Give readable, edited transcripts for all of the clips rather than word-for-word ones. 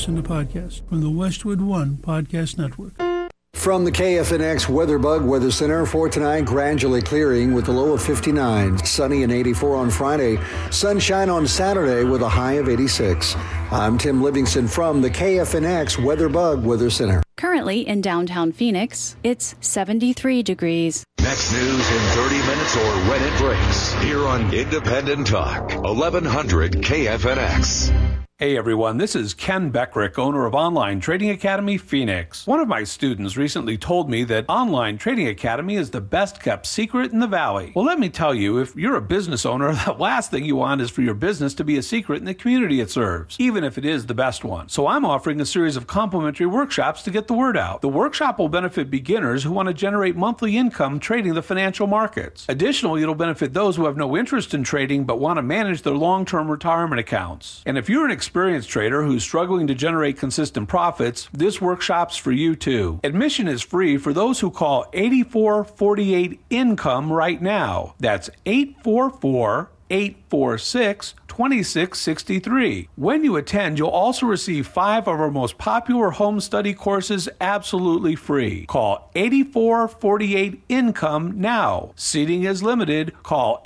listen to podcasts from the Westwood One Podcast Network. From the KFNX Weather Bug Weather Center for tonight, gradually clearing with a low of 59. Sunny and 84 on Friday. Sunshine on Saturday with a high of 86. I'm Tim Livingston from the KFNX Weather Bug Weather Center. Currently in downtown Phoenix, it's 73 degrees. Next news in 30 minutes or when it breaks. Here on Independent Talk, 1100 KFNX. Hey everyone, this is Ken Beckrick, owner of Online Trading Academy Phoenix. One of my students recently told me that Online Trading Academy is the best kept secret in the Valley. Well, let me tell you, if you're a business owner, the last thing you want is for your business to be a secret in the community it serves, even if it is the best one. So I'm offering a series of complimentary workshops to get the word out. The workshop will benefit beginners who want to generate monthly income trading the financial markets. Additionally, it'll benefit those who have no interest in trading but want to manage their long-term retirement accounts. And if you're an experienced trader who's struggling to generate consistent profits, this workshop's for you too. Admission is free for those who call 8448-INCOME right now. That's 844-846-2663. When you attend, you'll also receive 5 of our most popular home study courses absolutely free. Call 8448-INCOME now. Seating is limited. Call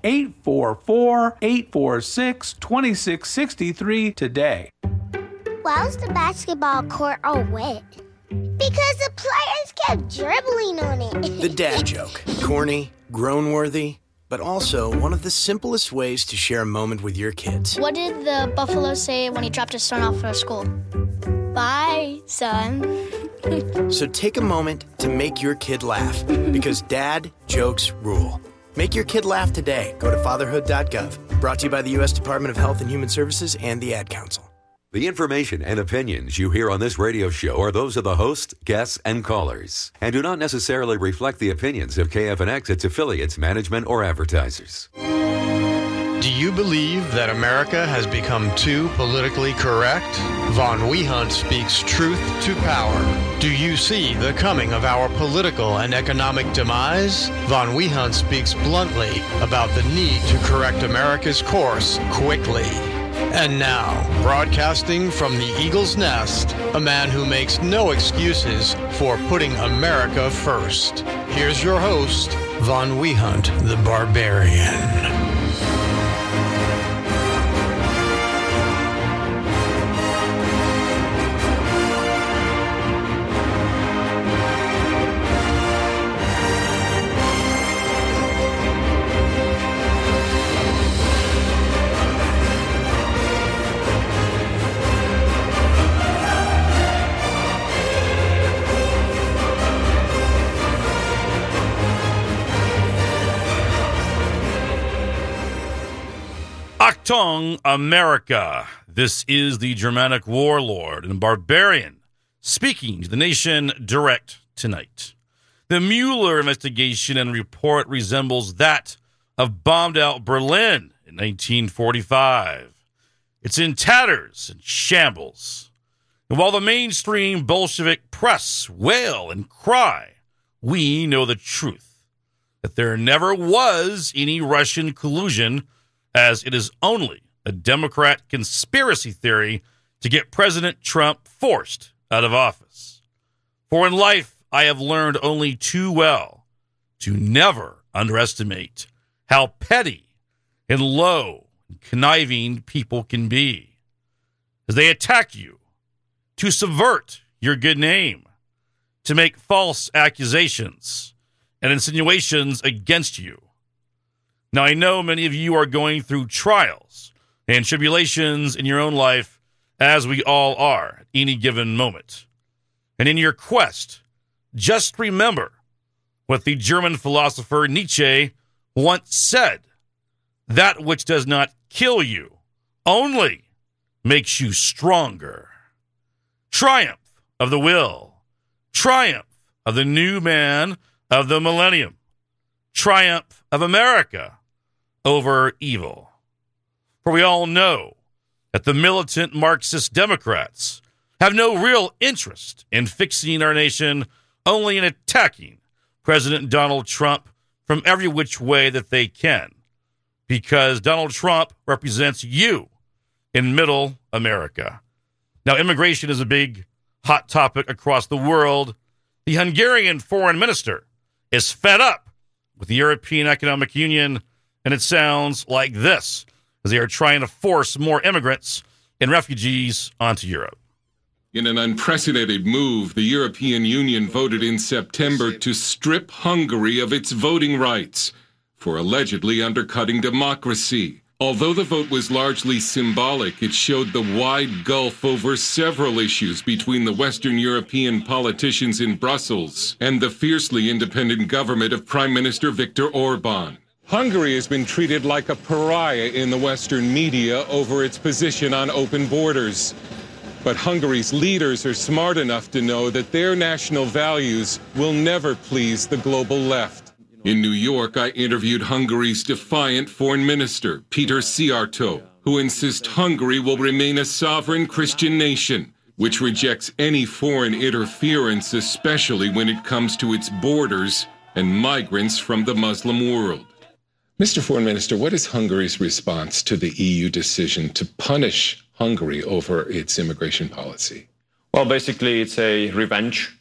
844-846-2663 today. Why was the basketball court all wet? Because the players kept dribbling on it. The dad joke. Corny, groan-worthy, but also one of the simplest ways to share a moment with your kids. What did the buffalo say when he dropped his son off for school? Bye, son. So take a moment to make your kid laugh, because dad jokes rule. Make your kid laugh today. Go to fatherhood.gov. Brought to you by the U.S. Department of Health and Human Services and the Ad Council. The information and opinions you hear on this radio show are those of the host, guests, and callers, and do not necessarily reflect the opinions of KFNX, its affiliates, management, or advertisers. Do you believe that America has become too politically correct? Von Wehunt speaks truth to power. Do you see the coming of our political and economic demise? Von Wehunt speaks bluntly about the need to correct America's course quickly. And now, broadcasting from the Eagle's Nest, a man who makes no excuses for putting America first. Here's your host, Von Wehunt, the Barbarian. Achtung, America. This is the Germanic warlord and barbarian speaking to the nation direct tonight. The Mueller investigation and report resembles that of bombed-out Berlin in 1945. It's in tatters and shambles. And while the mainstream Bolshevik press wail and cry, we know the truth, that there never was any Russian collusion, as it is only a Democrat conspiracy theory to get President Trump forced out of office. For in life, I have learned only too well to never underestimate how petty and low and conniving people can be, as they attack you to subvert your good name, to make false accusations and insinuations against you. Now, I know many of you are going through trials and tribulations in your own life, as we all are at any given moment. And in your quest, just remember what the German philosopher Nietzsche once said: that which does not kill you only makes you stronger. Triumph of the will. Triumph of the new man of the millennium. Triumph of America over evil. For we all know that the militant Marxist Democrats have no real interest in fixing our nation, only in attacking President Donald Trump from every which way that they can, because Donald Trump represents you in middle America. Now, immigration is a big, hot topic across the world. The Hungarian foreign minister is fed up with the European Economic Union, and it sounds like this, as they are trying to force more immigrants and refugees onto Europe. In an unprecedented move, the European Union voted in September to strip Hungary of its voting rights for allegedly undercutting democracy. Although the vote was largely symbolic, it showed the wide gulf over several issues between the Western European politicians in Brussels and the fiercely independent government of Prime Minister Viktor Orban. Hungary has been treated like a pariah in the Western media over its position on open borders. But Hungary's leaders are smart enough to know that their national values will never please the global left. In New York, I interviewed Hungary's defiant foreign minister, Peter Szijjártó, who insists Hungary will remain a sovereign Christian nation, which rejects any foreign interference, especially when it comes to its borders and migrants from the Muslim world. Mr. Foreign Minister, what is Hungary's response to the EU decision to punish Hungary over its immigration policy? Well, basically, it's a revenge,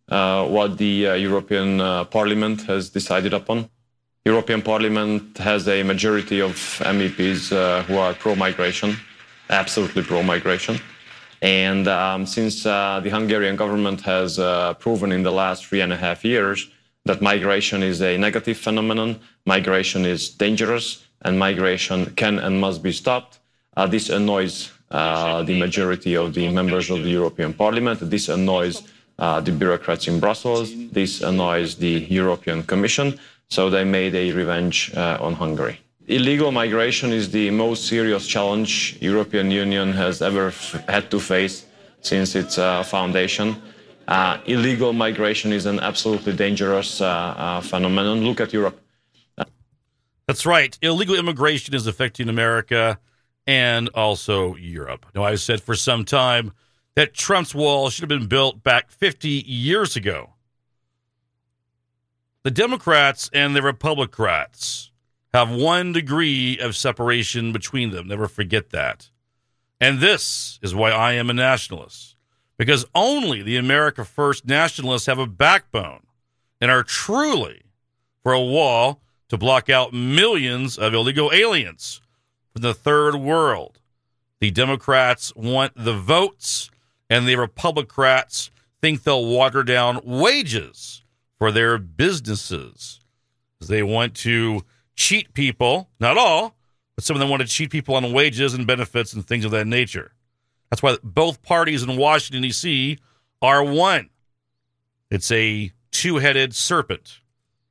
what the European Parliament has decided upon. European Parliament has a majority of MEPs who are pro-migration, absolutely pro-migration. And since the Hungarian government has proven in the last 3.5 years that migration is a negative phenomenon, migration is dangerous, and migration can and must be stopped, this annoys the majority of the members of the European Parliament. This annoys the bureaucrats in Brussels. This annoys the European Commission. So they made a revenge on Hungary. Illegal migration is the most serious challenge European Union has ever had to face since its foundation. Illegal migration is an absolutely dangerous phenomenon. Look at Europe. That's right. Illegal immigration is affecting America and also Europe. Now, I've said for some time that Trump's wall should have been built back 50 years ago. The Democrats and the Republicans have 1 degree of separation between them. Never forget that. And this is why I am a nationalist, because only the America First nationalists have a backbone and are truly for a wall to block out millions of illegal aliens from the third world. The Democrats want the votes, and the Republicans think they'll water down wages for their businesses. They want to cheat people, not all, but some of them want to cheat people on wages and benefits and things of that nature. That's why both parties in Washington, D.C. are one. It's a two-headed serpent.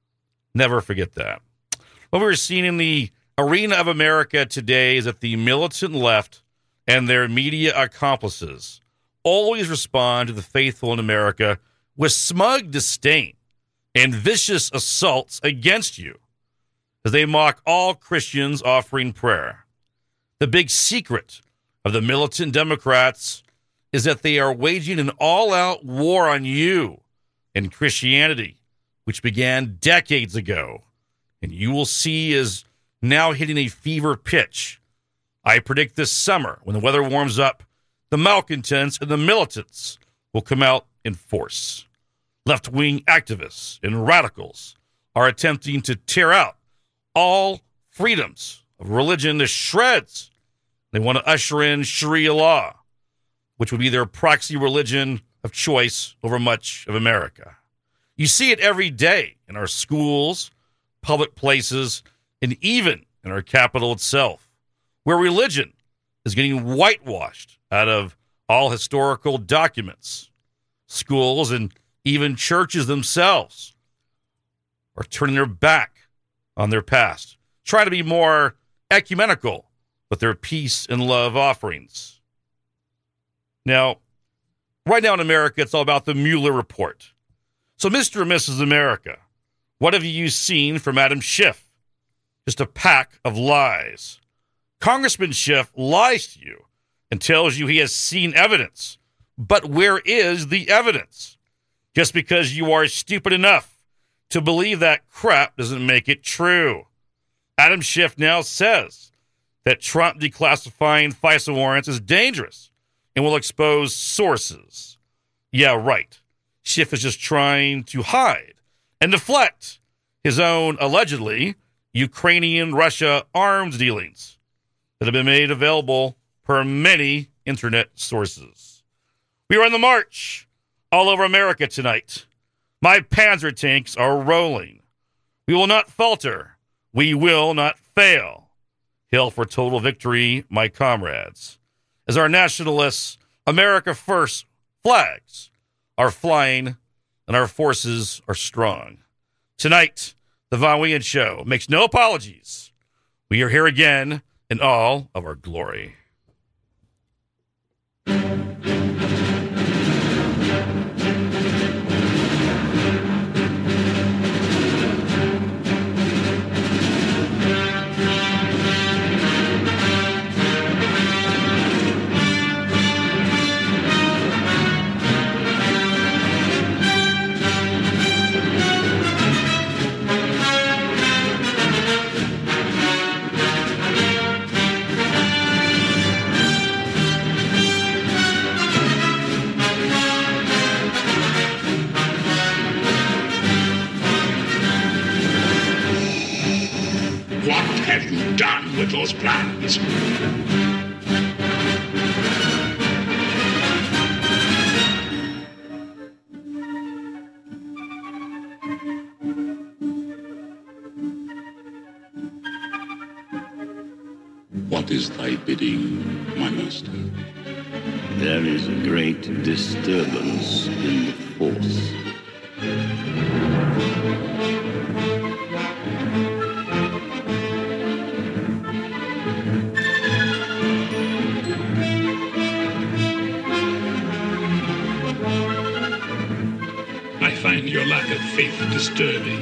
Never forget that. What we're seeing in the arena of America today is that the militant left and their media accomplices always respond to the faithful in America with smug disdain and vicious assaults against you as they mock all Christians offering prayer. The big secret of the militant Democrats is that they are waging an all-out war on you and Christianity, which began decades ago, and you will see is now hitting a fever pitch. I predict this summer, when the weather warms up, the malcontents and the militants will come out in force. Left-wing activists and radicals are attempting to tear out all freedoms of religion to shreds. They want to usher in Sharia law, which would be their proxy religion of choice over much of America. You see it every day in our schools, public places, and even in our capital itself, where religion is getting whitewashed out of all historical documents. Schools and even churches themselves are turning their back on their past, trying to be more ecumenical with their peace and love offerings. Now, right now in America, it's all about the Mueller report. So, Mr. and Mrs. America, what have you seen from Adam Schiff? Just a pack of lies. Congressman Schiff lies to you and tells you he has seen evidence. But where is the evidence? Just because you are stupid enough to believe that crap doesn't make it true. Adam Schiff now says that Trump declassifying FISA warrants is dangerous and will expose sources. Yeah, right. Schiff is just trying to hide and deflect his own, allegedly, Ukrainian-Russia arms dealings that have been made available per many internet sources. We are on the march all over America tonight. My Panzer tanks are rolling. We will not falter. We will not fail. Hail for total victory, my comrades. As our nationalists, America First flags are flying and our forces are strong. Tonight, the Von Wehan Show makes no apologies. We are here again in all of our glory. What have you done with those plans? What is thy bidding, my master? There is a great disturbance in the Force. I find your lack of faith disturbing.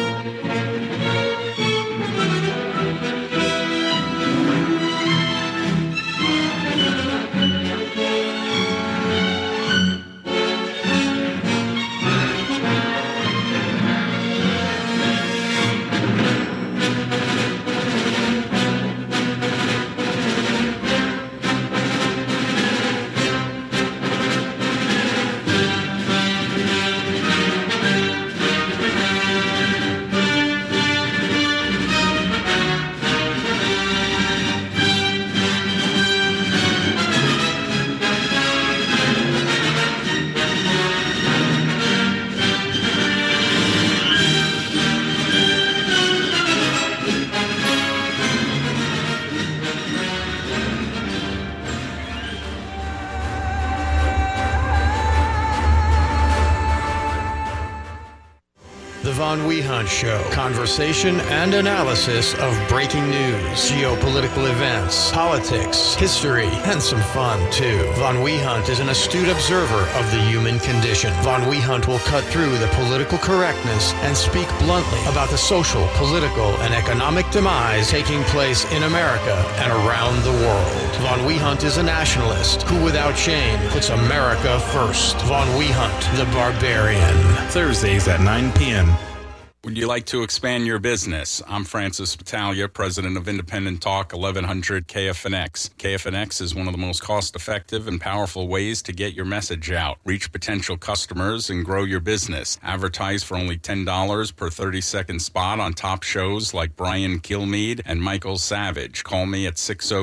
Von Wehan Show. Conversation and analysis of breaking news, geopolitical events, politics, history, and some fun, too. Von Wehan is an astute observer of the human condition. Von Wehan will cut through the political correctness and speak bluntly about the social, political, and economic demise taking place in America and around the world. Von Wehan is a nationalist who, without shame, puts America first. Von Wehan, the Barbarian. Thursdays at 9 p.m. Would you like to expand your business? I'm Francis Battaglia, president of Independent Talk 1100 KFNX. KFNX is one of the most cost-effective and powerful ways to get your message out, reach potential customers, and grow your business. Advertise for only $10 per 30-second spot on top shows like Brian Kilmeade and Michael Savage. Call me at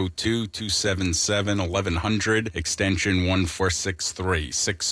602-277-1100, extension 1463.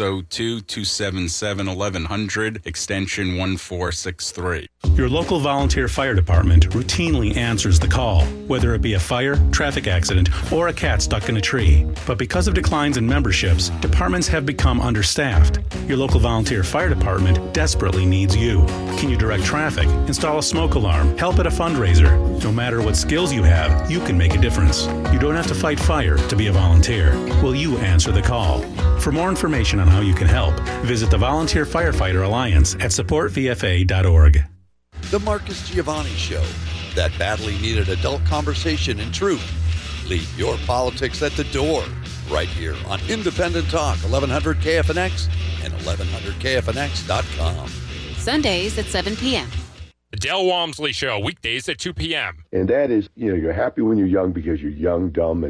602-277-1100, extension 1463. Your local volunteer fire department routinely answers the call, whether it be a fire, traffic accident, or a cat stuck in a tree. But because of declines in memberships, departments have become understaffed. Your local volunteer fire department desperately needs you. Can you direct traffic, install a smoke alarm, help at a fundraiser? No matter what skills you have, you can make a difference. You don't have to fight fire to be a volunteer. Will you answer the call? For more information on how you can help, visit the Volunteer Firefighter Alliance at supportvfa.org. The Marcus Giovanni Show, that badly needed adult conversation and truth. Leave your politics at the door, right here on Independent Talk, 1100 KFNX and 1100KFNX.com. Sundays at 7 p.m. The Del Walmsley Show, weekdays at 2 p.m. And that is, you're happy when you're young because you're young, dumb, and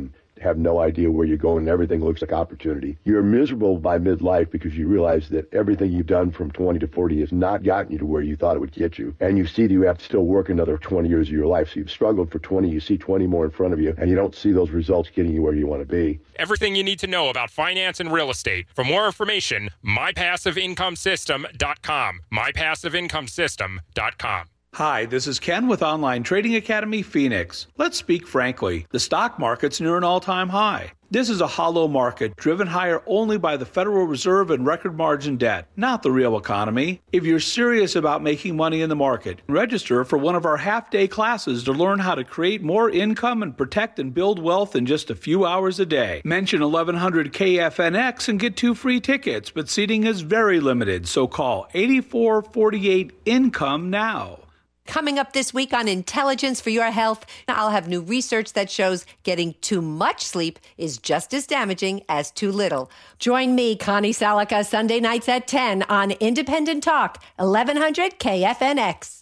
have no idea where you're going and everything looks like opportunity. You're miserable by midlife because you realize that everything you've done from 20 to 40 has not gotten you to where you thought it would get you. And you see that you have to still work another 20 years of your life. So you've struggled for 20, you see 20 more in front of you, and you don't see those results getting you where you want to be. Everything you need to know about finance and real estate. For more information, mypassiveincomesystem.com. mypassiveincomesystem.com. Hi, this is Ken with Online Trading Academy Phoenix. Let's speak frankly. The stock market's near an all-time high. This is a hollow market driven higher only by the Federal Reserve and record margin debt, not the real economy. If you're serious about making money in the market, register for one of our half-day classes to learn how to create more income and protect and build wealth in just a few hours a day. Mention 1100 KFNX and get 2 free tickets, but seating is very limited, so call 8448-INCOME now. Coming up this week on Intelligence for Your Health, I'll have new research that shows getting too much sleep is just as damaging as too little. Join me, Connie Salica, Sunday nights at 10 on Independent Talk, 1100 KFNX.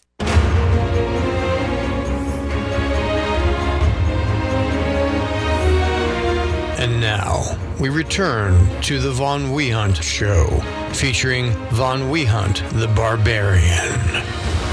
And now, we return to the Von Wehunt Show, featuring Von Wehunt the Barbarian.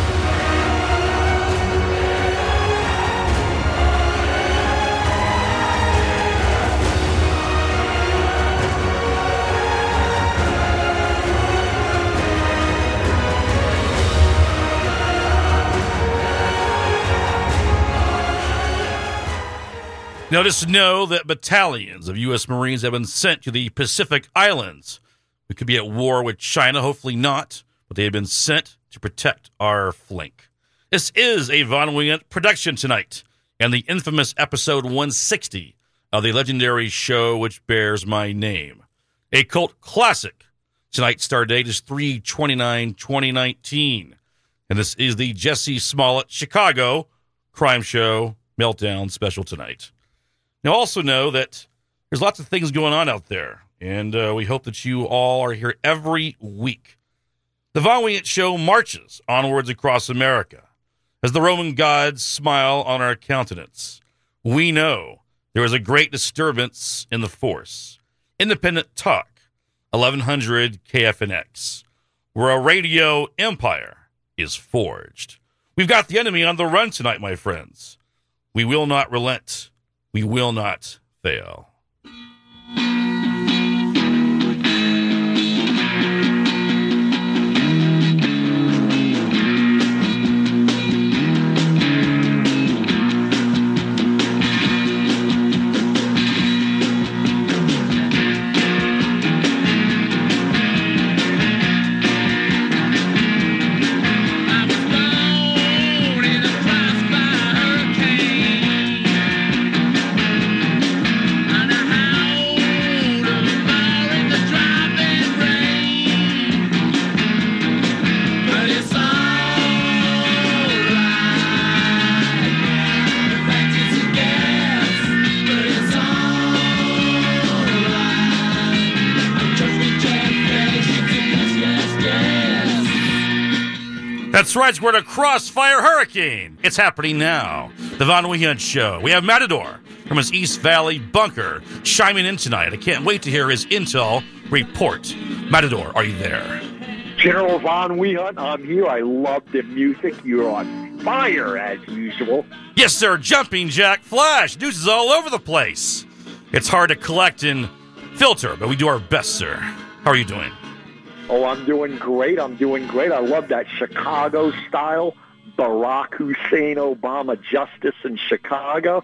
Now, just know that battalions of U.S. Marines have been sent to the Pacific Islands. We could be at war with China, hopefully not, but they have been sent to protect our flank. This is a Von Wehunt production tonight, and the infamous episode 160 of the legendary show which bears my name. A cult classic. Tonight's star date is 3/29/2019, and this is the Jesse Smollett Chicago Crime Show Meltdown special tonight. Now, also know that there's lots of things going on out there, and we hope that you all are here every week. The Von Wehunt Show marches onwards across America as the Roman gods smile on our countenance. We know there is a great disturbance in the force. Independent Talk, 1100 KFNX, where a radio empire is forged. We've got the enemy on the run tonight, my friends. We will not relent. We will not fail. That's right, we're at a crossfire hurricane. It's happening now. The Von Wehunt Show. We have Matador from his East Valley bunker chiming in tonight. I can't wait to hear his intel report. Matador, are you there? General Von Wehunt, I'm here. I love the music. You're on fire, as usual. Yes, sir. Jumping Jack Flash. News is all over the place. It's hard to collect and filter, but we do our best, sir. How are you doing? Oh, I'm doing great. I love that Chicago-style Barack Hussein Obama justice in Chicago.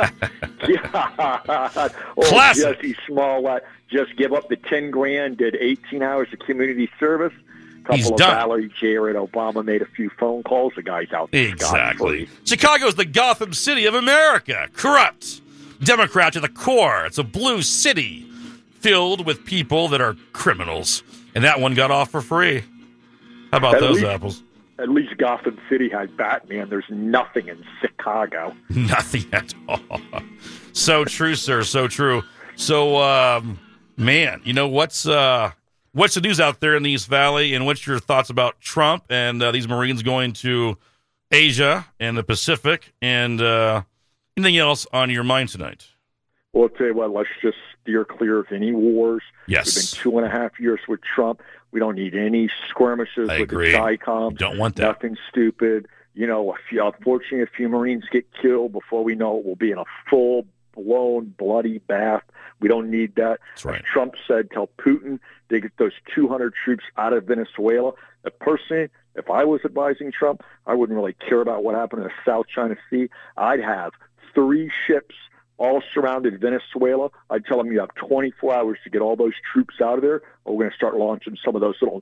Yeah. Classic. Jesse Smollett just give up the $10,000, did 18 hours of community service. He's Couple done. of Valerie Jarrett, Obama made a few phone calls. The guy's out there. Exactly. Chicago's the Gotham City of America. Corrupt. Democrat to the core. It's a blue city filled with people that are criminals. And that one got off for free. How about those apples? At least Gotham City had Batman. There's nothing in Chicago. Nothing at all. So true, sir. So true. So, man, you know, what's the news out there in the East Valley, and what's your thoughts about Trump and these Marines going to Asia and the Pacific, and anything else on your mind tonight? Well, I'll tell you what, let's just steer clear of any wars. Yes. It's been 2.5 years with Trump. We don't need any skirmishes with the TICOM. Don't want that. Nothing stupid. You know, unfortunately, a few Marines get killed. Before we know it, we'll be in a full-blown bloody bath. We don't need that. That's right. As Trump said, tell Putin to get those 200 troops out of Venezuela. Personally, if I was advising Trump, I wouldn't really care about what happened in the South China Sea. I'd have 3 ships all surrounded Venezuela. I'd tell them you have 24 hours to get all those troops out of there, or we're going to start launching some of those little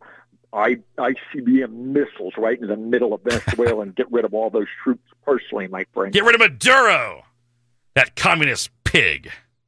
ICBM missiles right in the middle of Venezuela and get rid of all those troops personally, my friend. Get rid of Maduro, that communist pig.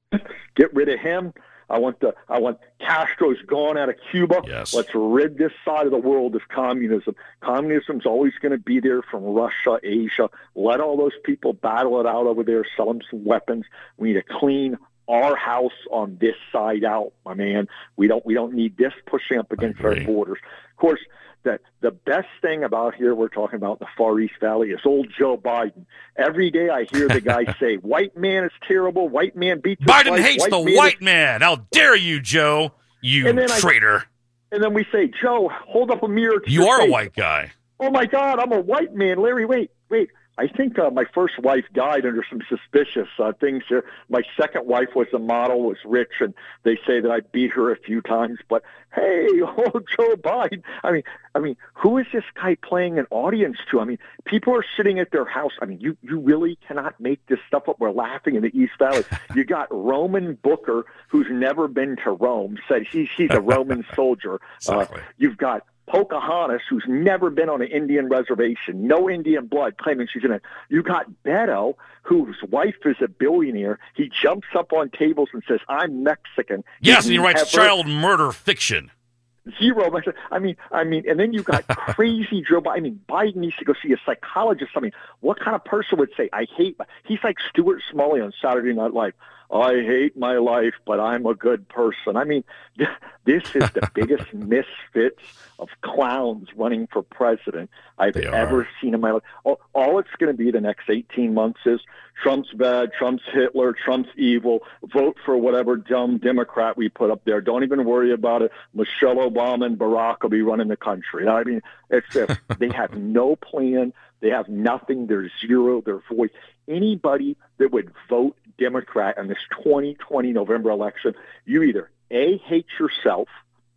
Get rid of him. I want Castro's gone out of Cuba. Yes. Let's rid this side of the world of communism. Communism's always going to be there from Russia, Asia. Let all those people battle it out over there, sell them some weapons. We need to clean our house on this side out, my man. We don't need this pushing up against our borders. Of course, the best thing about here we're talking about the Far East Valley is old Joe Biden. Every day I hear the guy say, white man is terrible, white man beats his Biden wife, hates the white man. How dare you, Joe, you traitor. And then we say, Joe, hold up a mirror to You your are face. a white guy. Oh, my God, I'm a white man. Larry, wait. I think my first wife died under some suspicious things here. My second wife was a model, was rich, and they say that I beat her a few times. But hey, Joe Biden. I mean, who is this guy playing an audience to? I mean, people are sitting at their house. I mean, you really cannot make this stuff up. We're laughing in the East Valley. You got Roman Booker, who's never been to Rome, said he's a Roman soldier. Exactly. You've got Pocahontas, who's never been on an Indian reservation, no Indian blood, claiming she's in it. You got Beto, whose wife is a billionaire. He jumps up on tables and says, I'm Mexican. Yes, and he writes child murder fiction. Zero. I mean, and then you got crazy Joe Biden. I mean, Biden needs to go see a psychologist. I mean, what kind of person would say, I hate, he's like Stuart Smalley on Saturday Night Live. I hate my life, but I'm a good person. I mean, this is the biggest misfits of clowns running for president I've ever seen in my life. All it's going to be the next 18 months is Trump's bad, Trump's Hitler, Trump's evil. Vote for whatever dumb Democrat we put up there. Don't even worry about it. Michelle Obama and Barack will be running the country. I mean, it's just, they have no plan. They have nothing. They're zero. They're void. Anybody that would vote Democrat in this 2020 November election, you either A, hate yourself,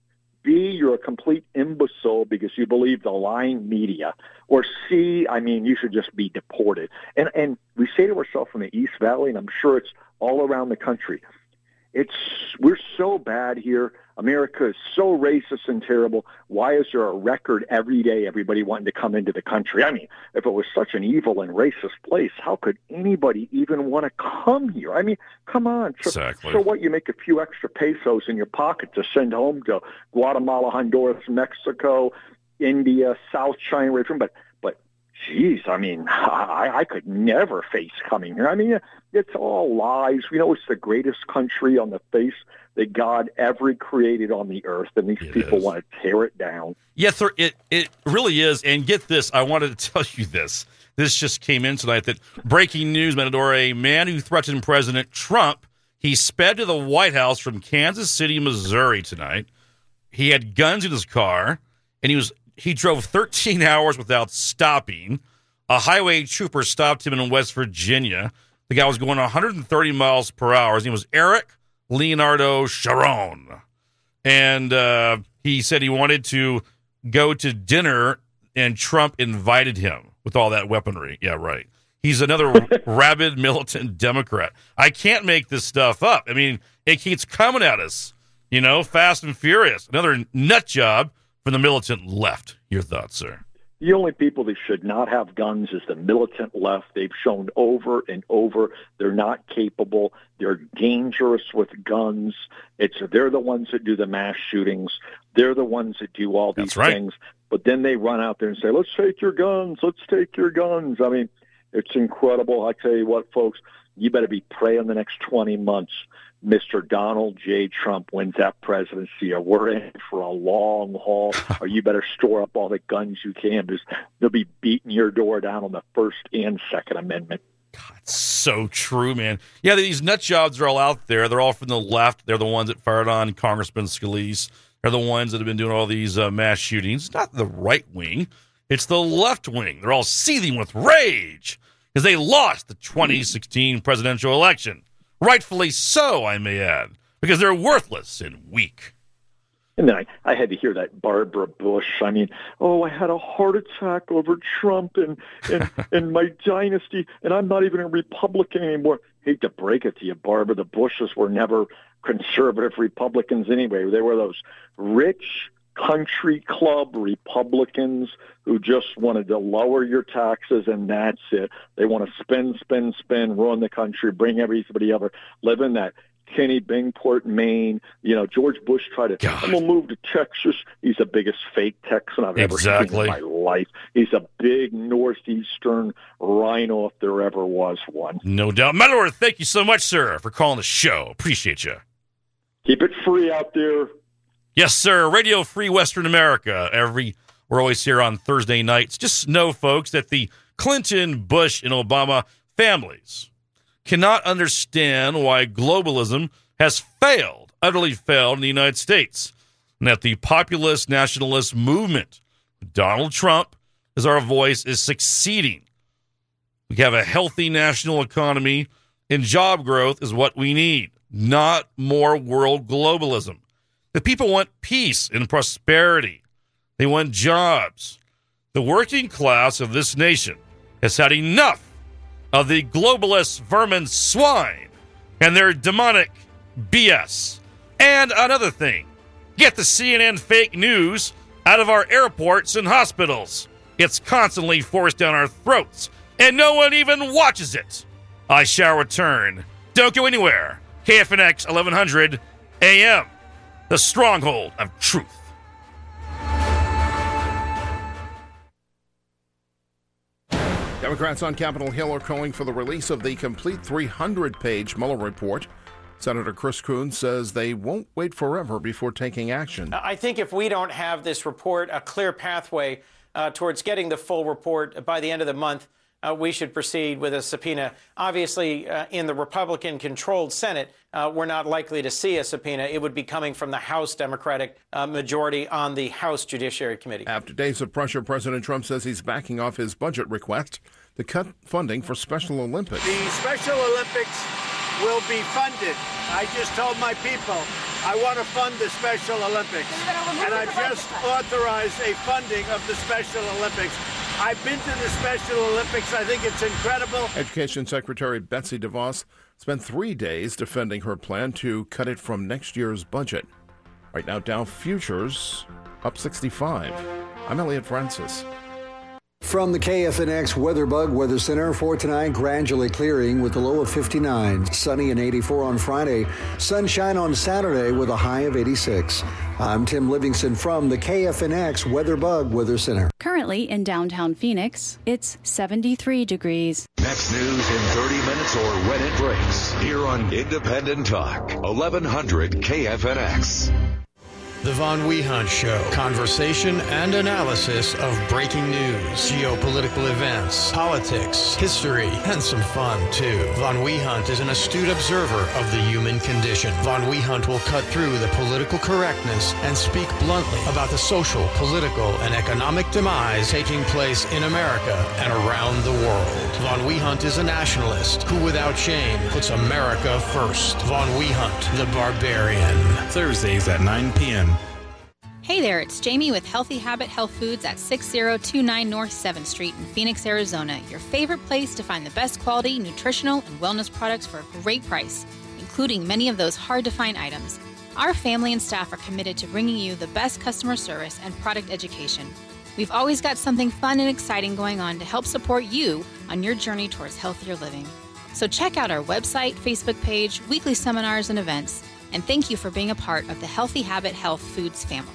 B, you're a complete imbecile because you believe the lying media, or C, I mean, you should just be deported. And we say to ourselves in the East Valley, and I'm sure it's all around the country, we're so bad here. America is so racist and terrible. Why is there a record every day everybody wanting to come into the country? I mean, if it was such an evil and racist place, how could anybody even want to come here? I mean, come on. Exactly. So what, you make a few extra pesos in your pocket to send home to Guatemala, Honduras, Mexico, India, South China, but geez, I mean, I could never face coming here. I mean, it's all lies. You know, it's the greatest country on the face that God ever created on the earth, and these people want to tear it down. Yes, sir, it really is. And get this, I wanted to tell you this. This just came in tonight, that breaking news, Matador, a man who threatened President Trump, he sped to the White House from Kansas City, Missouri tonight. He had guns in his car, and he drove 13 hours without stopping. A highway trooper stopped him in West Virginia. The guy was going 130 miles per hour. His name was Eric Leonardo Sharon. And he said he wanted to go to dinner, and Trump invited him with all that weaponry. Yeah, right. He's another rabid militant Democrat. I can't make this stuff up. I mean, it keeps coming at us, you know, fast and furious. Another nut job from the militant left. Your thoughts, sir? The only people that should not have guns is the militant left. They've shown over and over they're not capable. They're dangerous with guns. They're the ones that do the mass shootings. They're the ones that do all these things. But then they run out there and say, let's take your guns. Let's take your guns. I mean, it's incredible. I tell you what, folks, you better be praying the next 20 months Mr. Donald J. Trump wins that presidency, or we're in for a long haul, or you better store up all the guns you can, because they'll be beating your door down on the First and Second Amendment. So true, man. Yeah, these nut jobs are all out there. They're all from the left. They're the ones that fired on Congressman Scalise. They're the ones that have been doing all these mass shootings. It's not the right wing. It's the left wing. They're all seething with rage because they lost the 2016 presidential election. Rightfully so, I may add, because they're worthless and weak. And then I had to hear that Barbara Bush. I mean, I had a heart attack over Trump and my dynasty, and I'm not even a Republican anymore. Hate to break it to you, Barbara. The Bushes were never conservative Republicans anyway. They were those rich country club Republicans who just wanted to lower your taxes, and that's it. They want to spend, run the country, bring everybody over, live in that Kenny Bingport, Maine. George Bush tried to, I'm going to move to Texas. He's the biggest fake Texan I've ever seen in my life. He's a big Northeastern rhino if there ever was one. No doubt. Meadowworth, thank you so much, sir, for calling the show. Appreciate you. Keep it free out there. Yes, sir. Radio Free Western America. We're always here on Thursday nights. Just know, folks, that the Clinton, Bush, and Obama families cannot understand why globalism has utterly failed in the United States, and that the populist nationalist movement, Donald Trump, as our voice, is succeeding. We have a healthy national economy, and job growth is what we need, not more world globalism. The people want peace and prosperity. They want jobs. The working class of this nation has had enough of the globalist vermin swine and their demonic BS. And another thing, get the CNN fake news out of our airports and hospitals. It's constantly forced down our throats, and no one even watches it. I shall return. Don't go anywhere. KFNX 1100 AM, the stronghold of truth. Democrats on Capitol Hill are calling for the release of the complete 300-page Mueller report. Senator Chris Coons says they won't wait forever before taking action. I think if we don't have this report, a clear pathway towards getting the full report by the end of the month, we should proceed with a subpoena. Obviously, in the Republican-controlled Senate, we're not likely to see a subpoena. It would be coming from the House Democratic majority on the House Judiciary Committee. After days of pressure, President Trump says he's backing off his budget request to cut funding for Special Olympics. The Special Olympics will be funded. I just told my people I want to fund the Special Olympics. And I just authorized a funding of the Special Olympics. I've been to the Special Olympics. I think it's incredible. Education Secretary Betsy DeVos spent 3 days defending her plan to cut it from next year's budget. Right now, Dow Futures up 65. I'm Elliot Francis. From the KFNX WeatherBug Weather Center for tonight, gradually clearing with a low of 59. Sunny and 84 on Friday. Sunshine on Saturday with a high of 86. I'm Tim Livingston from the KFNX WeatherBug Weather Center. Currently in downtown Phoenix, it's 73 degrees. Next news in 30 minutes or when it breaks. Here on Independent Talk, 1100 KFNX. The Von Wehunt Show. Conversation and analysis of breaking news, geopolitical events, politics, history, and some fun, too. Von Wehunt is an astute observer of the human condition. Von Wehunt will cut through the political correctness and speak bluntly about the social, political, and economic demise taking place in America and around the world. Von Wehunt is a nationalist who, without shame, puts America first. Von Wehunt, the Barbarian. Thursdays at 9 p.m. Hey there, it's Jamie with Healthy Habit Health Foods at 6029 North 7th Street in Phoenix, Arizona. Your favorite place to find the best quality, nutritional, and wellness products for a great price, including many of those hard-to-find items. Our family and staff are committed to bringing you the best customer service and product education. We've always got something fun and exciting going on to help support you on your journey towards healthier living. So check out our website, Facebook page, weekly seminars, and events. And thank you for being a part of the Healthy Habit Health Foods family.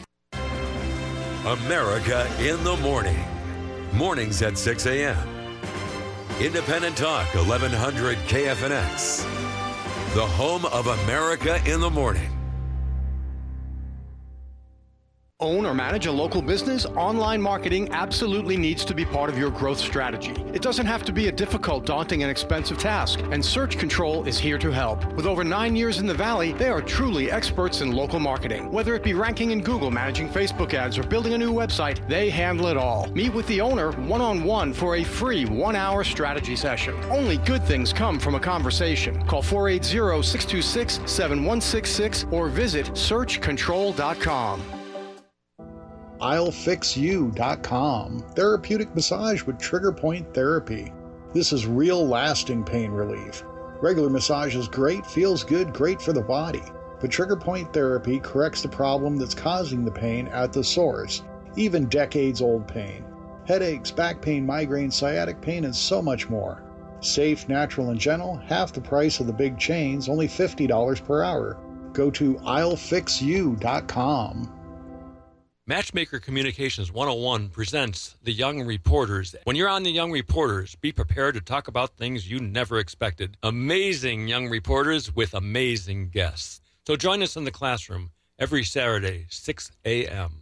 America in the morning. Mornings at 6 a.m. Independent Talk, 1100 KFNX. The home of America in the morning. own or manage a local business? Online marketing absolutely needs to be part of your growth strategy. It doesn't have to be a difficult, daunting, and expensive task, and Search Control is here to help. With over 9 years in the Valley, they are truly experts in local marketing. Whether it be ranking in Google, managing Facebook ads, or building a new website, they handle it all. Meet with the owner one-on-one for a free 1-hour strategy session. Only good things come from a conversation. Call 480-626-7166 or visit searchcontrol.com. I'llFixYou.com. Therapeutic massage with trigger point therapy. This is real lasting pain relief. Regular massage is great, feels good, great for the body. But trigger point therapy corrects the problem that's causing the pain at the source, even decades-old pain. Headaches, back pain, migraine, sciatic pain, and so much more. Safe, natural, and gentle, half the price of the big chains, only $50 per hour. Go to I'llFixYou.com. Matchmaker Communications 101 presents The Young Reporters. When you're on The Young Reporters, be prepared to talk about things you never expected. Amazing young reporters with amazing guests. So join us in the classroom every Saturday, 6 a.m.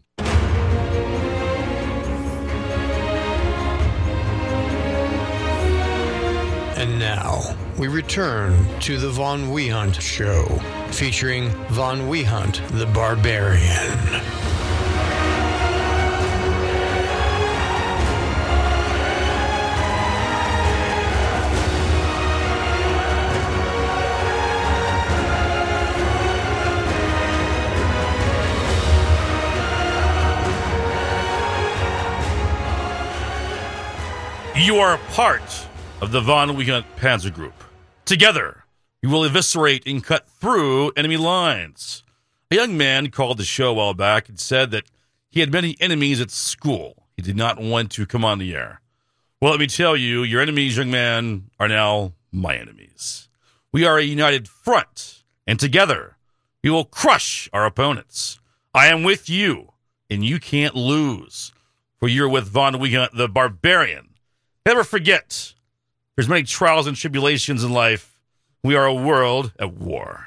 And now, we return to the Von Wehunt Show, featuring Von Wehunt the Barbarian. You are a part of the Von Wehunt Panzer Group. Together, you will eviscerate and cut through enemy lines. A young man called the show a while back and said that he had many enemies at school. He did not want to come on the air. Well, let me tell you, your enemies, young man, are now my enemies. We are a united front, and together, we will crush our opponents. I am with you, and you can't lose, for you're with Von Wehunt the Barbarian. Never forget, there's many trials and tribulations in life. We are a world at war.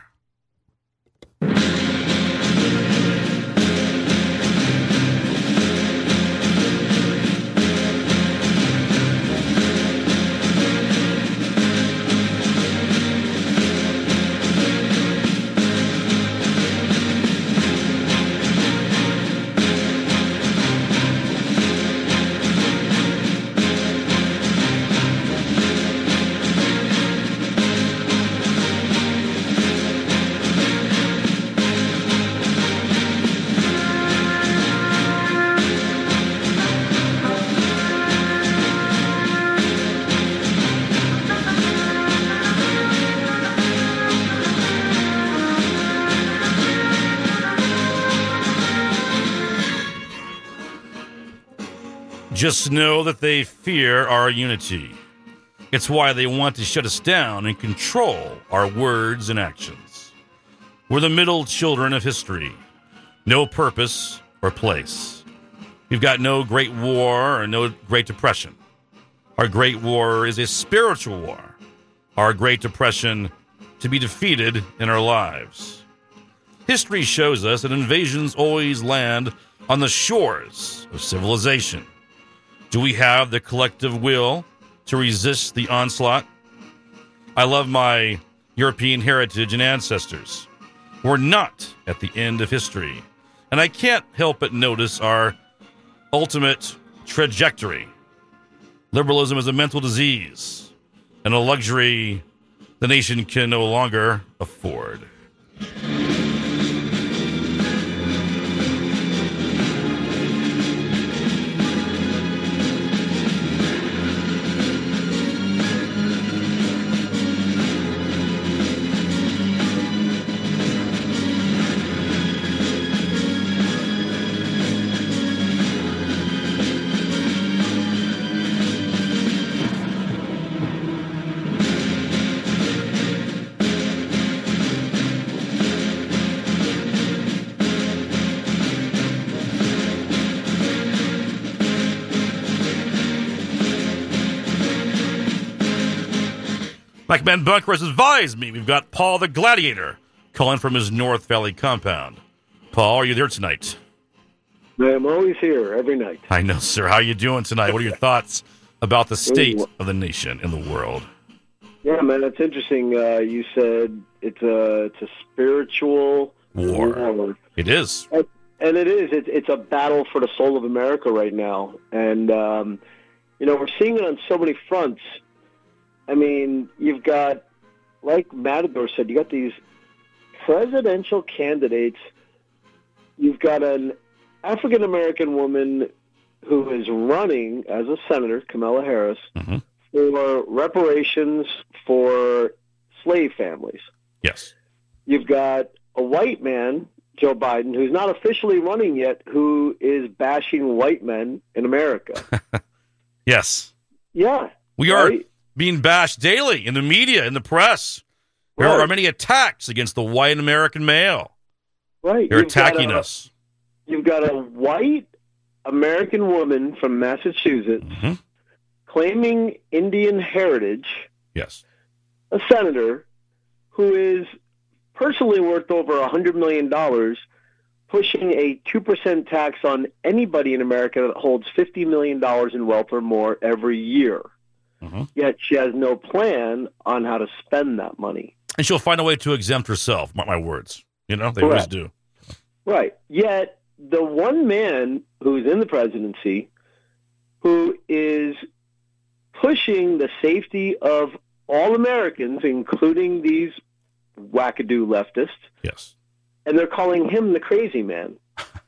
Just know that they fear our unity. It's why they want to shut us down and control our words and actions. We're the middle children of history. No purpose or place. We've got no great war or no great depression. Our great war is a spiritual war. Our great depression to be defeated in our lives. History shows us that invasions always land on the shores of civilization. Do we have the collective will to resist the onslaught? I love my European heritage and ancestors. We're not at the end of history, and I can't help but notice our ultimate trajectory. Liberalism is a mental disease and a luxury the nation can no longer afford. McMahon Bunker has advised me we've got Paul the Gladiator calling from his North Valley compound. Paul, are you there tonight? I'm always here every night. I know, sir. How you doing tonight? What are your thoughts about the state of the nation and the world? Yeah, man, it's interesting. You said it's a spiritual war. It is. And it is. It's a battle for the soul of America right now. And, we're seeing it on so many fronts. I mean, you've got, like Matador said, you got these presidential candidates. You've got an African-American woman who is running as a senator, Kamala Harris, for reparations for slave families. Yes. You've got a white man, Joe Biden, who's not officially running yet, who is bashing white men in America. Yes. Yeah. We are being bashed daily in the media, in the press. There are many attacks against the white American male. Right. They're attacking us. You've got a white American woman from Massachusetts claiming Indian heritage. Yes. A senator who is personally worth over $100 million, pushing a 2% tax on anybody in America that holds $50 million in wealth or more every year. Yet she has no plan on how to spend that money. And she'll find a way to exempt herself, mark my words. They always do. Right. Yet the one man who's in the presidency who is pushing the safety of all Americans, including these wackadoo leftists. Yes. And they're calling him the crazy man.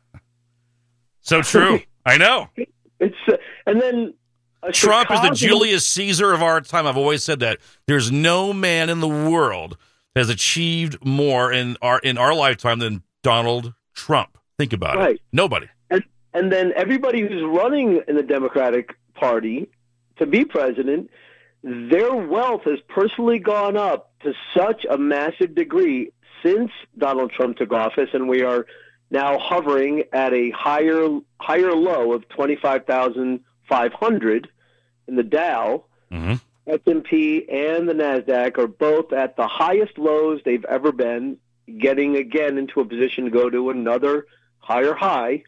So true. I know. It's and then Trump is the Julius Caesar of our time. I've always said that. There's no man in the world that has achieved more in our lifetime than Donald Trump. Think about it. Nobody. And then everybody who's running in the Democratic Party to be president, their wealth has personally gone up to such a massive degree since Donald Trump took office, and we are now hovering at a higher low of 25,500 in the Dow. S&P and the NASDAQ are both at the highest lows they've ever been, getting again into a position to go to another higher high.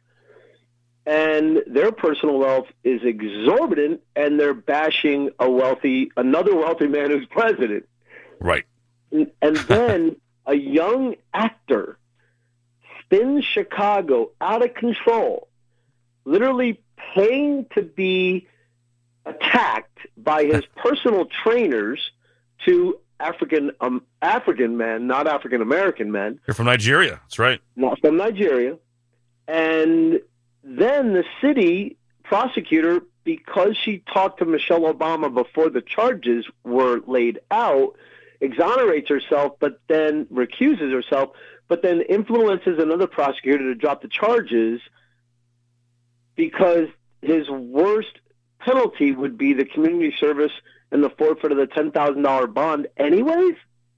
And their personal wealth is exorbitant, and they're bashing another wealthy man who's president. Right. And then a young actor spins Chicago out of control, literally paying to be attacked by his personal trainers to African men, not African American men. You're from Nigeria. That's right. Not from Nigeria. And then the city prosecutor, because she talked to Michelle Obama before the charges were laid out, exonerates herself, but then recuses herself, but then influences another prosecutor to drop the charges because his worst penalty would be the community service and the forfeit of the $10,000 bond anyways?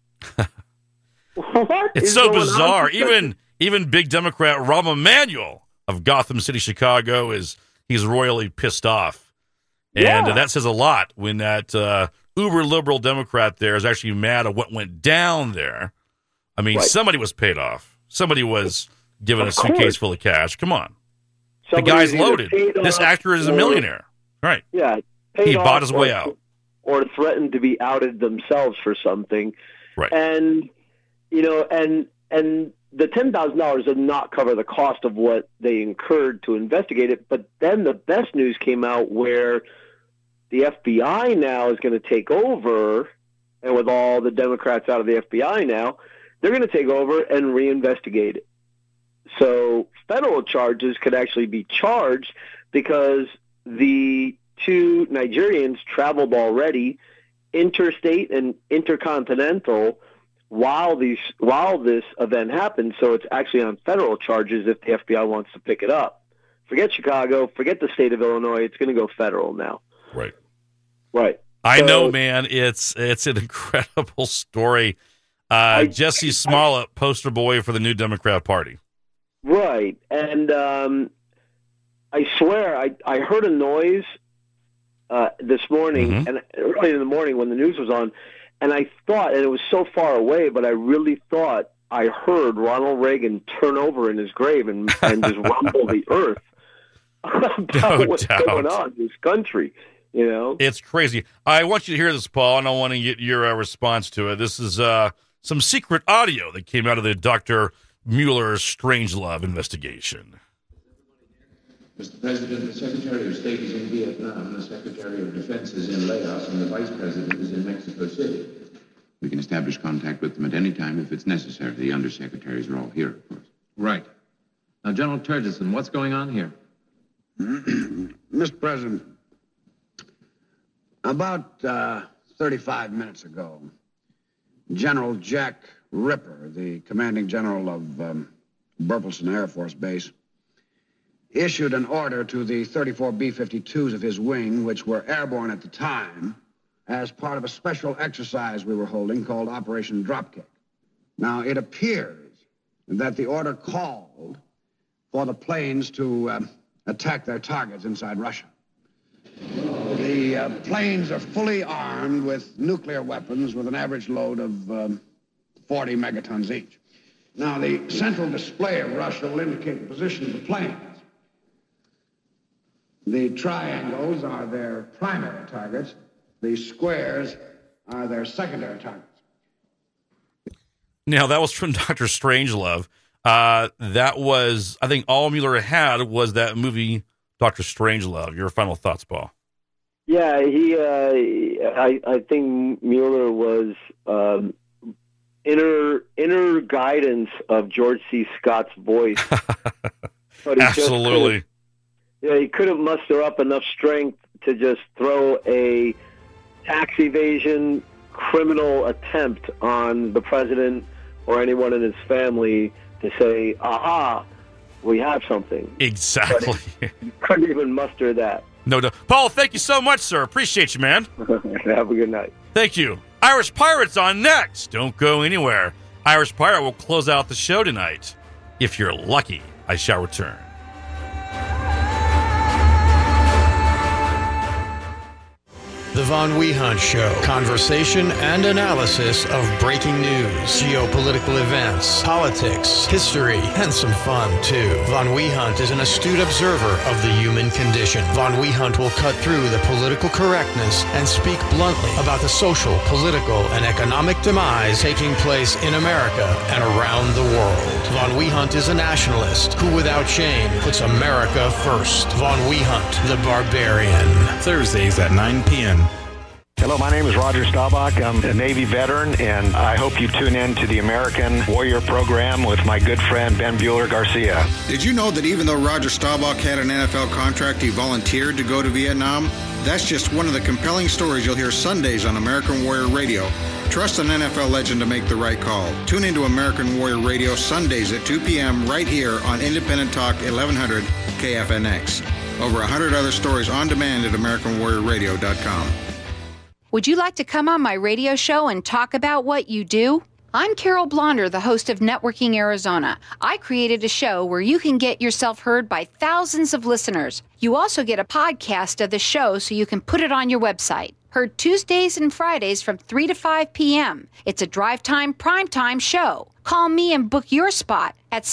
What it's is so going bizarre. on? Even big Democrat Rahm Emanuel of Gotham City, Chicago, he's royally pissed off. And that says a lot when that uber liberal Democrat there is actually mad at what went down there. I mean, somebody was paid off. Somebody was given a suitcase full of cash. Come on. The guy's loaded. This actor is a millionaire. Right. Yeah. He bought his way out. Or threatened to be outed themselves for something. Right. And, and the $10,000 did not cover the cost of what they incurred to investigate it. But then the best news came out where the FBI now is going to take over, and with all the Democrats out of the FBI now, they're going to take over and reinvestigate it. So federal charges could actually be charged because the two Nigerians traveled already interstate and intercontinental while this event happened. So it's actually on federal charges if the FBI wants to pick it up. Forget Chicago, forget the state of Illinois. It's going to go federal now. Right. Right. I know, man. It's an incredible story. Jesse Smollett, poster boy for the New Democrat Party. Right. And I swear I heard a noise this morning, and early in the morning when the news was on, and I thought, and it was so far away, but I really thought I heard Ronald Reagan turn over in his grave and just rumble the earth. about what's going on in this country. You know, it's crazy. I want you to hear this, Paul, and I want to get your response to it. This is some secret audio that came out of the Dr. Mueller Strangelove investigation. Mr. President, the Secretary of State is in Vietnam, the Secretary of Defense is in Laos, and the Vice President is in Mexico City. We can establish contact with them at any time if it's necessary. The undersecretaries are all here, of course. Right. Now, General Turgidson, what's going on here? Mr. President, about 35 minutes ago, General Jack Ripper, the commanding general of Burleson Air Force Base, issued an order to the 34 B-52s of his wing, which were airborne at the time, as part of a special exercise we were holding called Operation Dropkick. Now, it appears that the order called for the planes to attack their targets inside Russia. The planes are fully armed with nuclear weapons with an average load of 40 megatons each. Now, the central display of Russia will indicate the position of the planes. The triangles are their primary targets. The squares are their secondary targets. Now, that was from Dr. Strangelove. That was, I think, all Mueller had was that movie, Dr. Strangelove. Your final thoughts, Paul? Yeah, I think Mueller was inner guidance of George C. Scott's voice. But he Absolutely. He couldn't muster up enough strength to just throw a tax evasion criminal attempt on the president or anyone in his family to say, aha, we have something. Exactly. You couldn't even muster that. No. Paul, thank you so much, sir. Appreciate you, man. Have a good night. Thank you. Irish Pirates on next. Don't go anywhere. Irish Pirate will close out the show tonight. If you're lucky, I shall return. The Von Wehunt Show. Conversation and analysis of breaking news, geopolitical events, politics, history, and some fun, too. Von Wehunt is an astute observer of the human condition. Von Wehunt will cut through the political correctness and speak bluntly about the social, political, and economic demise taking place in America and around the world. Von Wehunt is a nationalist who, without shame, puts America first. Von Wehunt, the Barbarian. Thursdays at 9 p.m. Hello, my name is Roger Staubach. I'm a Navy veteran, and I hope you tune in to the American Warrior program with my good friend Ben Bueller Garcia. Did you know that even though Roger Staubach had an NFL contract, he volunteered to go to Vietnam? That's just one of the compelling stories you'll hear Sundays on American Warrior Radio. Trust an NFL legend to make the right call. Tune into American Warrior Radio Sundays at 2 p.m. right here on Independent Talk 1100 KFNX. Over 100 other stories on demand at AmericanWarriorRadio.com. Would you like to come on my radio show and talk about what you do? I'm Carol Blonder, the host of Networking Arizona. I created a show where you can get yourself heard by thousands of listeners. You also get a podcast of the show so you can put it on your website. Heard Tuesdays and Fridays from 3 to 5 p.m. It's a drive time, prime time show. Call me and book your spot at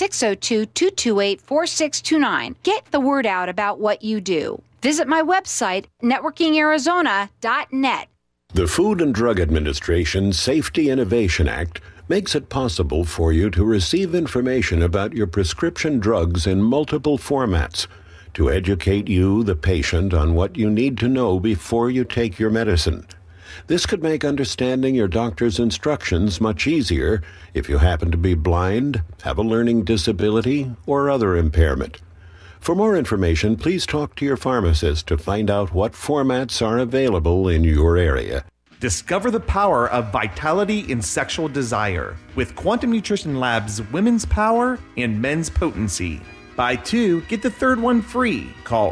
602-228-4629. Get the word out about what you do. Visit my website, networkingarizona.net. The Food and Drug Administration's Safety Innovation Act makes it possible for you to receive information about your prescription drugs in multiple formats to educate you, the patient, on what you need to know before you take your medicine. This could make understanding your doctor's instructions much easier if you happen to be blind, have a learning disability, or other impairment. For more information, please talk to your pharmacist to find out what formats are available in your area. Discover the power of vitality in sexual desire with Quantum Nutrition Lab's Women's Power and Men's Potency. Buy two, get the third one free. Call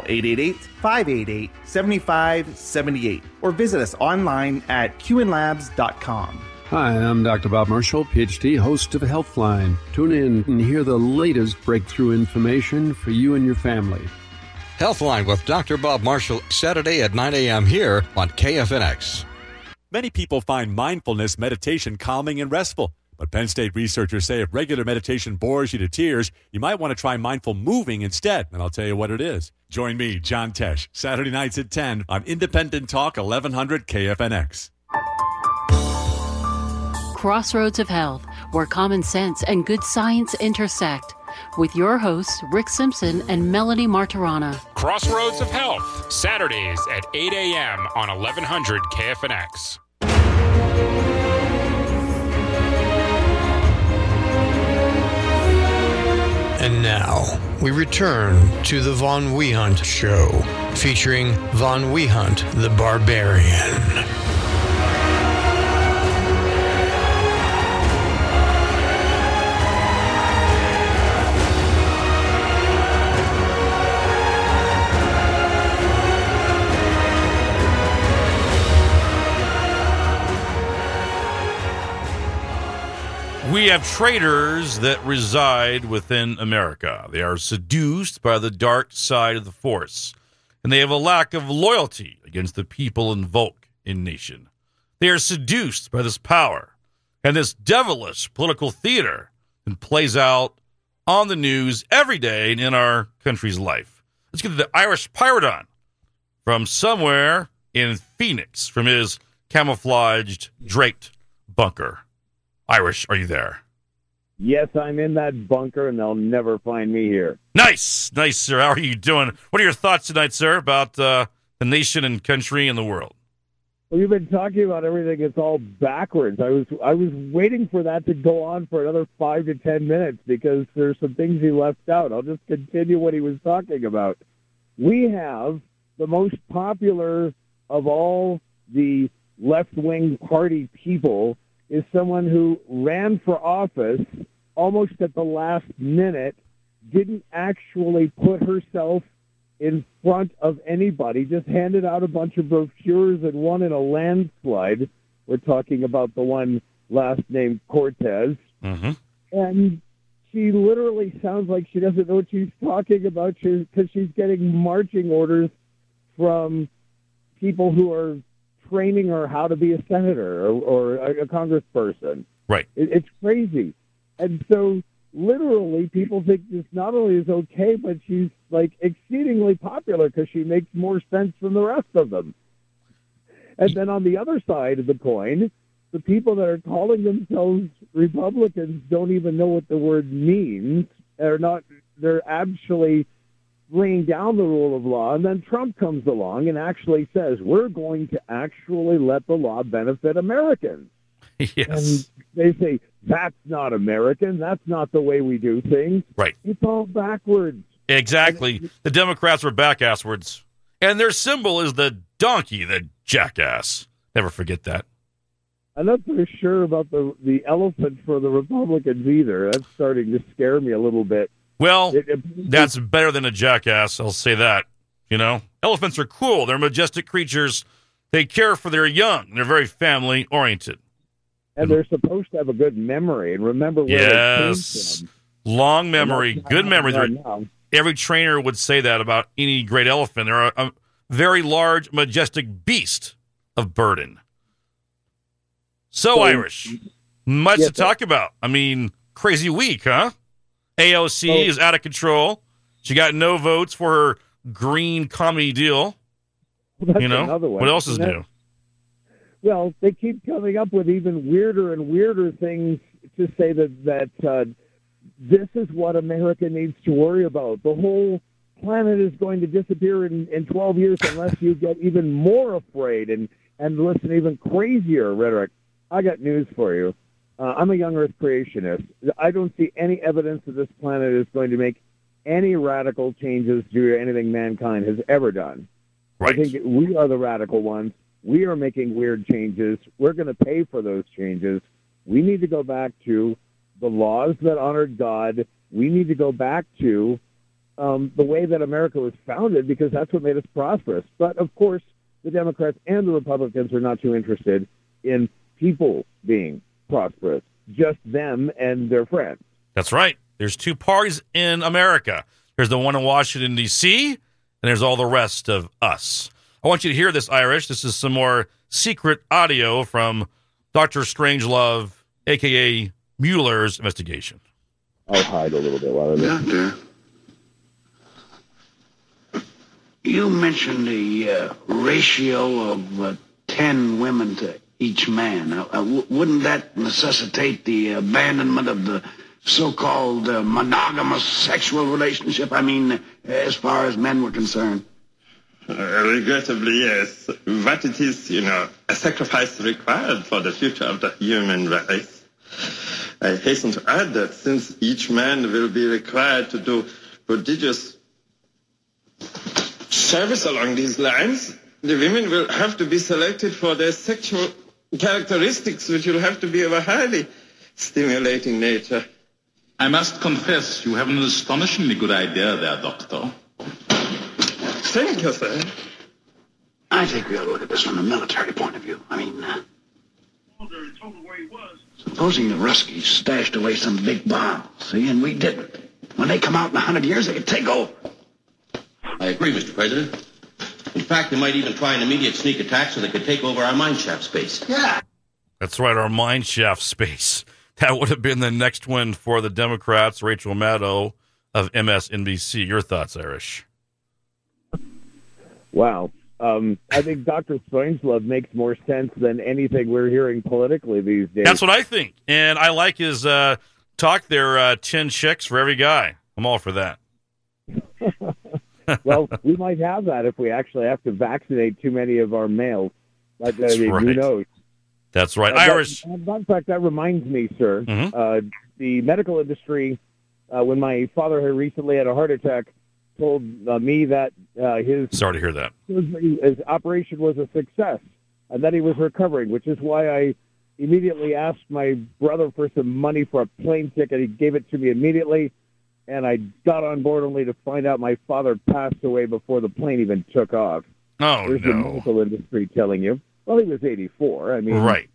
888-588-7578 or visit us online at qnlabs.com. Hi, I'm Dr. Bob Marshall, PhD, host of Healthline. Tune in and hear the latest breakthrough information for you and your family. Healthline with Dr. Bob Marshall, Saturday at 9 a.m. here on KFNX. Many people find mindfulness meditation calming and restful, But Penn State researchers say if regular meditation bores you to tears, you might want to try mindful moving instead, and I'll tell you what it is. Join me, John Tesh, Saturday nights at 10 on Independent Talk 1100 KFNX. Crossroads of Health, where common sense and good science intersect. With your hosts, Rick Simpson and Melanie Martirana. Crossroads of Health, Saturdays at 8 a.m. on 1100 KFNX. And now, we return to the Von Wehunt Show, featuring Von Wehunt the Barbarian. We have traitors that reside within America. They are seduced by the dark side of the force, and they have a lack of loyalty against the people invoked in nation. They are seduced by this power and this devilish political theater that plays out on the news every day in our country's life. Let's get to the Irish Pirate on from somewhere in Phoenix, from his camouflaged, draped bunker. Irish, are you there? Yes, I'm in that bunker, and they'll never find me here. Nice, sir. How are you doing? What are your thoughts tonight, sir, about the nation and country and the world? Well, you've been talking about everything. It's all backwards. I was waiting for that to go on for another 5 to 10 minutes because there's some things he left out. I'll just continue what he was talking about. We have the most popular of all the left-wing party people is someone who ran for office almost at the last minute, didn't actually put herself in front of anybody, just handed out a bunch of brochures and won in a landslide. We're talking about the one last named Cortez. Mm-hmm. And she literally sounds like she doesn't know what she's talking about because she's getting marching orders from people who are training her how to be a senator or a congressperson. Right. It's crazy. And so literally people think this not only is okay, but she's like exceedingly popular because she makes more sense than the rest of them. And then on the other side of the coin, the people that are calling themselves Republicans don't even know what the word means. They're actually laying down the rule of law, and then Trump comes along and actually says, we're going to actually let the law benefit Americans. Yes. And they say, that's not American. That's not the way we do things. Right. It's all backwards. Exactly. The Democrats were back-asswards. And their symbol is the donkey, the jackass. Never forget that. I'm not so sure about the elephant for the Republicans either. That's starting to scare me a little bit. Well, that's better than a jackass, I'll say that. You know, elephants are cool. They're majestic creatures. They care for their young. They're very family-oriented. And they're supposed to have a good memory and remember where they came from. Long memory, good memory. Every trainer would say that about any great elephant. They're a very large, majestic beast of burden. So Irish, much to talk about. I mean, crazy week, huh? AOC is out of control. She got no votes for her green comedy deal. That's another one. What else is new? Well, they keep coming up with even weirder and weirder things to say that this is what America needs to worry about. The whole planet is going to disappear in 12 years unless you get even more afraid and listen to even crazier rhetoric. I got news for you. I'm a young Earth creationist. I don't see any evidence that this planet is going to make any radical changes due to anything mankind has ever done. Right. I think we are the radical ones. We are making weird changes. We're going to pay for those changes. We need to go back to the laws that honored God. We need to go back to the way that America was founded because that's what made us prosperous. But, of course, the Democrats and the Republicans are not too interested in people being prosperous, just them and their friends. That's right. There's two parties in America. There's the one in Washington, D.C., and there's all the rest of us. I want you to hear this, Irish. This is some more secret audio from Dr. Strangelove, a.k.a. Mueller's investigation. I'll hide a little bit while I'm Doctor, you mentioned the ratio of 10 women to each man. Wouldn't that necessitate the abandonment of the so-called monogamous sexual relationship? I mean, as far as men were concerned. Regrettably, yes. But it is, a sacrifice required for the future of the human race. I hasten to add that since each man will be required to do prodigious service along these lines, the women will have to be selected for their sexual characteristics, which will have to be of a highly stimulating nature. I must confess, you have an astonishingly good idea there, Doctor. Thank you, sir. I think we ought to look at this from a military point of view. I mean, supposing the Ruskies stashed away some big bomb, see, and we didn't. When they come out in 100 years, they could take over. I agree, Mr. President. In fact, they might even try an immediate sneak attack so they could take over our mineshaft space. Yeah. That's right, our mineshaft space. That would have been the next win for the Democrats, Rachel Maddow of MSNBC. Your thoughts, Irish? Wow. I think Dr. Strangelove makes more sense than anything we're hearing politically these days. That's what I think. And I like his talk there, 10 chicks for every guy. I'm all for that. Well, we might have that if we actually have to vaccinate too many of our males. Like, That's right. Who knows? That's right. Irish. In fact, that reminds me, sir, the medical industry, when my father had recently had a heart attack, told me that his sorry to hear that his operation was a success and that he was recovering, which is why I immediately asked my brother for some money for a plane ticket. He gave it to me immediately, and I got on board only to find out my father passed away before the plane even took off. Oh, There's no. the medical industry telling you. Well, he was 84. I mean, right.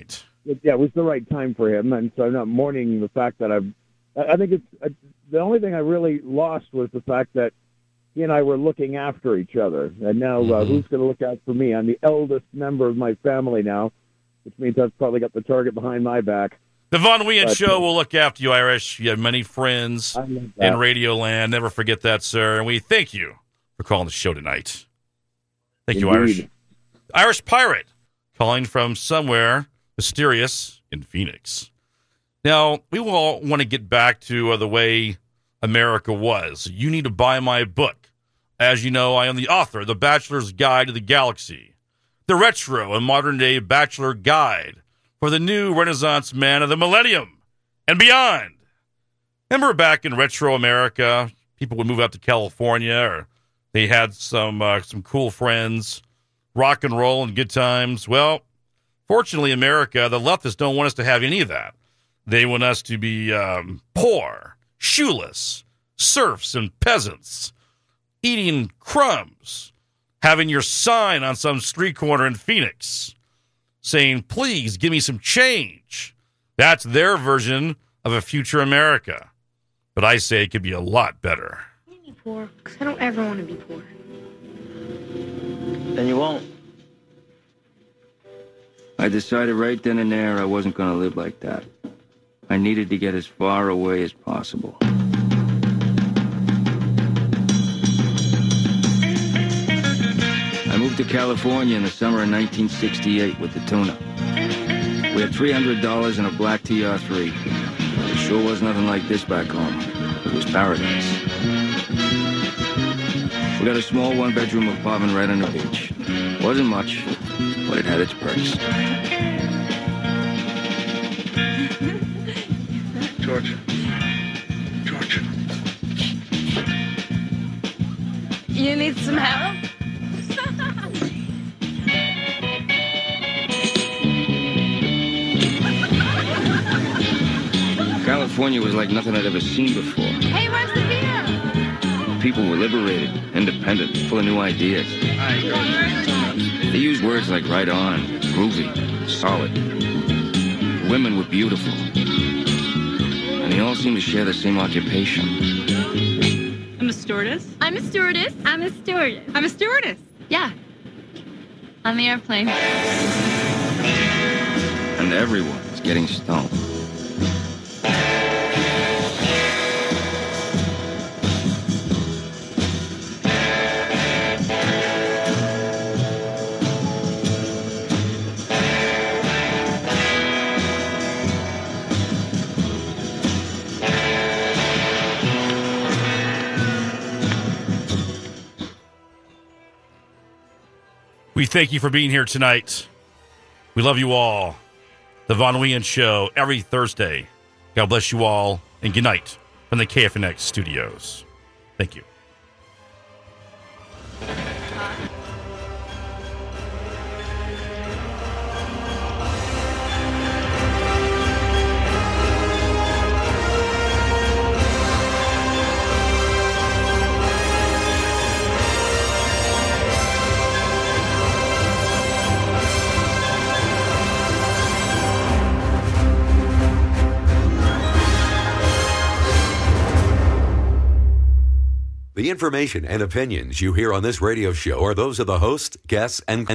It was the right time for him, and so I'm not mourning the fact that I think it's the only thing I really lost was the fact that he and I were looking after each other, and now who's going to look out for me? I'm the eldest member of my family now, which means I've probably got the target behind my back. The Von Weyen Show will look after you, Irish. You have many friends in Radio Land. Never forget that, sir. And we thank you for calling the show tonight. Thank you, Irish. Irish Pirate calling from somewhere mysterious in Phoenix. Now, we all want to get back to the way America was. You need to buy my book. As you know, I am the author of The Bachelor's Guide to the Galaxy, the retro and modern-day Bachelor Guide for the new Renaissance man of the millennium and beyond. Remember back in retro America, people would move out to California, or they had some cool friends, rock and roll and good times. Well, fortunately, America, the leftists don't want us to have any of that. They want us to be poor, shoeless, serfs and peasants, eating crumbs, having your sign on some street corner in Phoenix saying, please give me some change. That's their version of a future America. But I say it could be a lot better. I can't be poor, because I don't ever want to be poor. Then you won't. I decided right then and there I wasn't going to live like that. I needed to get as far away as possible. I moved to California in the summer of 1968 with the tuna. We had $300 and a black TR-3. It sure was nothing like this back home. It was paradise. We got a small one-bedroom apartment right on the beach. Wasn't much, but it had its perks. George. You need some help? California was like nothing I'd ever seen before. Hey, where's the beer? People were liberated, independent, full of new ideas. They used words like right on, groovy, solid. The women were beautiful. And they all seemed to share the same occupation. I'm a stewardess. I'm a stewardess. I'm a stewardess. I'm a stewardess. Yeah. On the airplane. And everyone was getting stoned. We thank you for being here tonight. We love you all. The Von Wien Show every Thursday. God bless you all, and good night from the KFNX studios. Thank you. The information and opinions you hear on this radio show are those of the host, guests, and